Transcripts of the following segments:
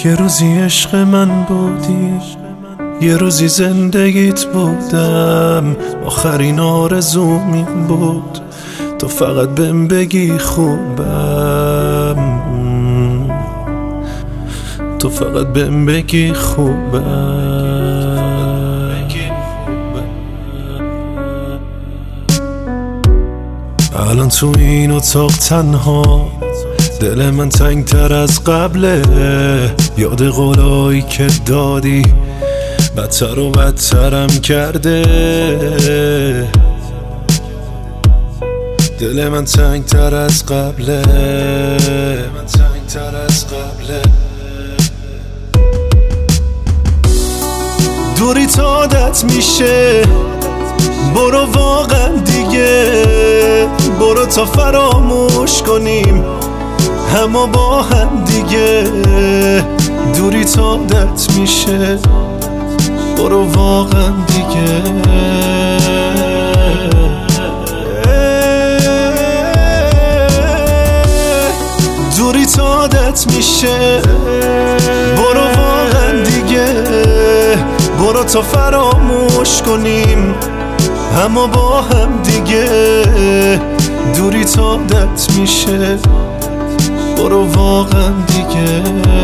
یه روزی عشق من بودی، یه روزی زندگیت بودم، آخرین آرزوم این بود تو فقط بهم بگی خوبم، تو فقط بهم بگی خوبم. الان تو این اتاق تنها، دل من تنگتر از قبله، یاد قولایی که دادی بدتر و بدترم کرده. دل من تنگتر از قبله، دوری تا عادت میشه، برو واقعا دیگه، برو تا فراموش کنیم همه با هم دیگه. دوری تا عادت میشه، برو واقعا دیگه. دوری تا عادت میشه، برو واقعا دیگه، برو تا فراموش کنیم همه با هم دیگه. دوری تا عادت میشه، برو واقعا دیگه.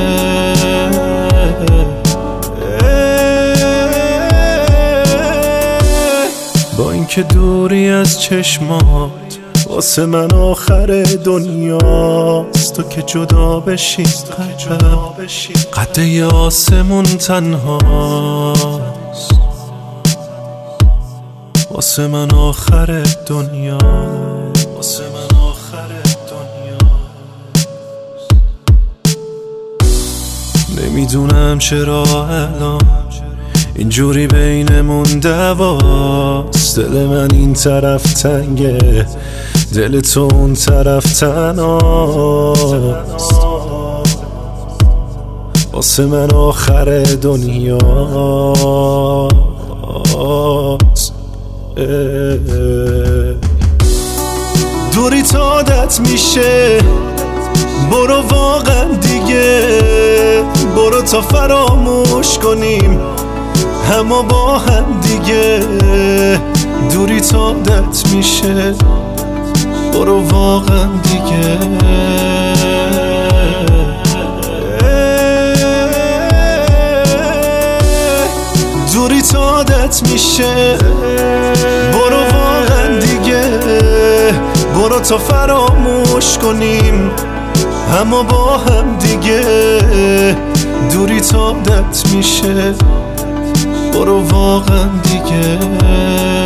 با اینکه دوری از چشمات واسه من آخر دنیاست، تو که جدا بشی قد ی آسمون تنهاست، واسه من آخر دنیاست، واسه من آخر دنیاست. نمیدونم چرا الان اینجوری بینمون دعواست، دل من این طرف تنگه، دل تو اون طرف تنهاست، واسه من آخر دنیاست. دوری تا عادت میشه، برو واقعا دیگه، برو تا فراموش کنیم همه با هم دیگه. دوری تا عادت میشه، برو واقعا دیگه. دوری تا عادت میشه، برو واقعا دیگه، برو تا فراموش کنیم همه با هم دیگه. دوری تا عادت میشه، برو واقعا دیگه.